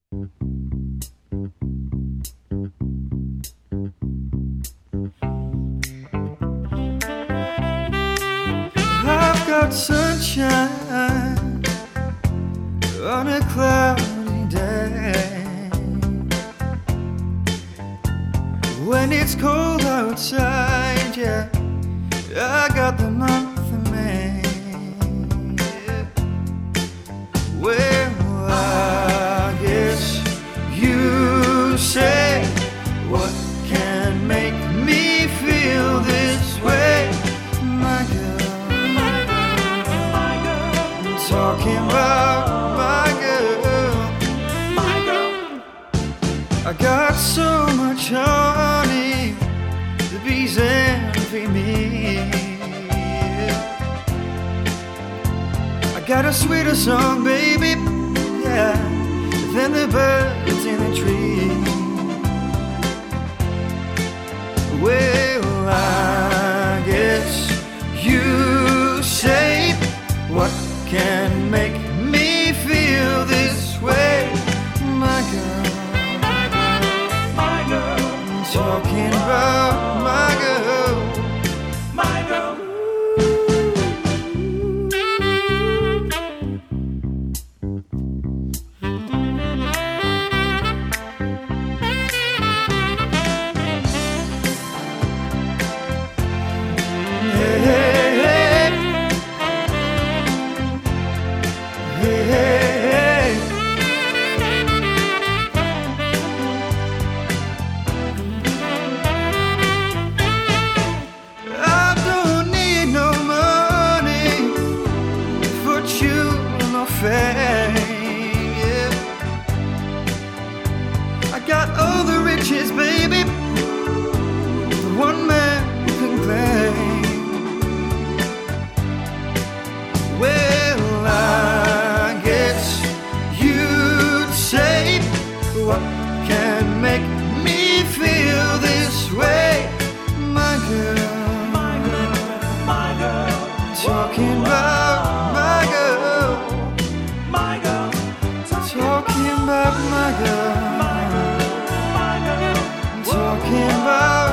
I've got sunshine on a cloudy day. When it's cold outside, yeah, I got the month of May. Well, I guess you say, what can make me feel this way? My girl, I'm talking about my girl. I got so much honey, the bees envy me. I got a sweeter song, baby, yeah, than the birds in the tree. Well, I guess you say, what can make me feel this way? My girl, I'm talking about my girl. Yeah. I got all the riches, baby, the one man can claim. Well, I guess you'd say, what can make me feel this way? My girl, my girl, talking about my girl. Talking about my girl, talking about